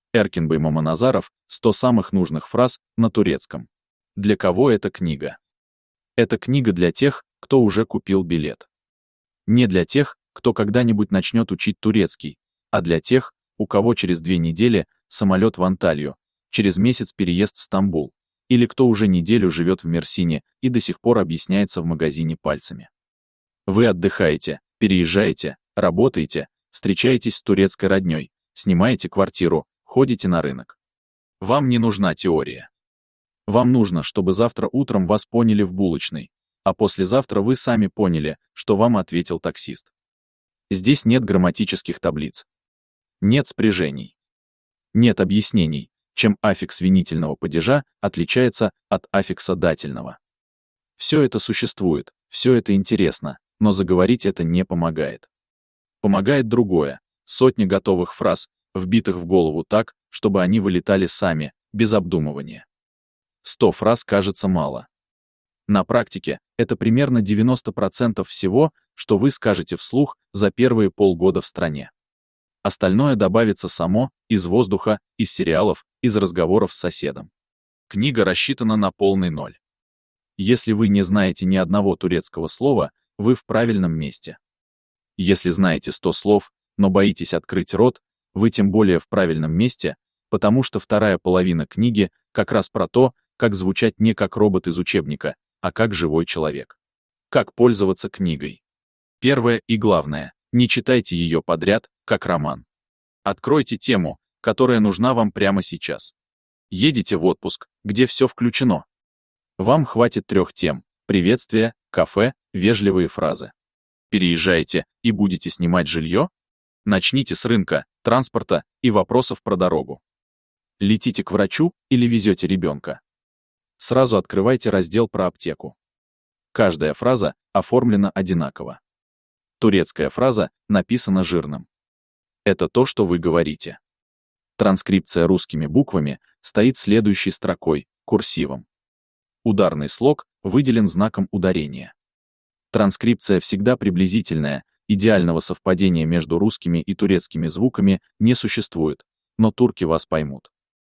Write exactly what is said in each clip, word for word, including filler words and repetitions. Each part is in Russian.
Эркин Баймамоназаров «сто самых нужных фраз на турецком». Для кого эта книга? Это книга для тех, кто уже купил билет. Не для тех, кто когда-нибудь начнет учить турецкий, а для тех, у кого через две недели самолет в Анталью, через месяц переезд в Стамбул, или кто уже неделю живет в Мерсине и до сих пор объясняется в магазине пальцами. Вы отдыхаете, переезжаете, работаете, встречаетесь с турецкой роднёй, снимаете квартиру, ходите на рынок. Вам не нужна теория. Вам нужно, чтобы завтра утром вас поняли в булочной, а послезавтра вы сами поняли, что вам ответил таксист. Здесь нет грамматических таблиц. Нет спряжений. Нет объяснений, чем аффикс винительного падежа отличается от аффикса дательного. Все это существует, все это интересно, но заговорить это не помогает. Помогает другое, сотни готовых фраз, вбитых в голову так, чтобы они вылетали сами, без обдумывания. Сто фраз кажется мало. На практике это примерно девяносто процентов всего, что вы скажете вслух за первые полгода в стране. Остальное добавится само, из воздуха, из сериалов, из разговоров с соседом. Книга рассчитана на полный ноль. Если вы не знаете ни одного турецкого слова, вы в правильном месте. Если знаете сто слов, но боитесь открыть рот, вы тем более в правильном месте, потому что вторая половина книги как раз про то, как звучать не как робот из учебника, а как живой человек. Как пользоваться книгой. Первое и главное, не читайте ее подряд, как роман. Откройте тему, которая нужна вам прямо сейчас. Едете в отпуск, где все включено. Вам хватит трех тем: приветствие, кафе, вежливые фразы. Переезжаете и будете снимать жилье? Начните с рынка, транспорта и вопросов про дорогу. Летите к врачу или везете ребенка? Сразу открывайте раздел про аптеку. Каждая фраза оформлена одинаково. Турецкая фраза написана жирным. Это то, что вы говорите. Транскрипция русскими буквами стоит следующей строкой, курсивом. Ударный слог выделен знаком ударения. Транскрипция всегда приблизительная, идеального совпадения между русскими и турецкими звуками не существует, но турки вас поймут.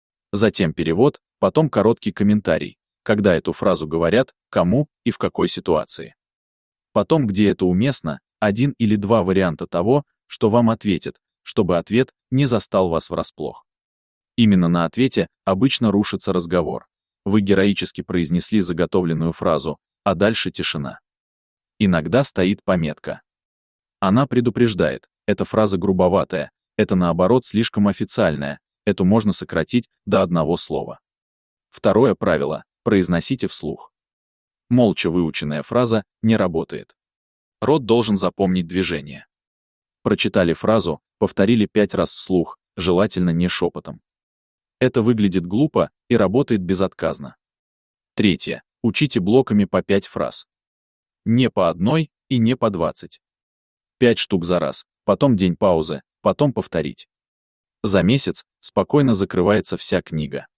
Затем перевод, потом короткий комментарий, когда эту фразу говорят, кому и в какой ситуации. Потом, где это уместно, один или два варианта того, что вам ответят, чтобы ответ не застал вас врасплох. Именно на ответе обычно рушится разговор. Вы героически произнесли заготовленную фразу, а дальше тишина. Иногда стоит пометка. Она предупреждает, эта фраза грубоватая, это наоборот слишком официальная, эту можно сократить до одного слова. Второе правило – произносите вслух. Молча выученная фраза не работает. Рот должен запомнить движение. Прочитали фразу, повторили пять раз вслух, желательно не шепотом. Это выглядит глупо и работает безотказно. Третье. Учите блоками по пять фраз. Не по одной и не по двадцать. Пять штук за раз, потом день паузы, потом повторить. За месяц спокойно закрывается вся книга.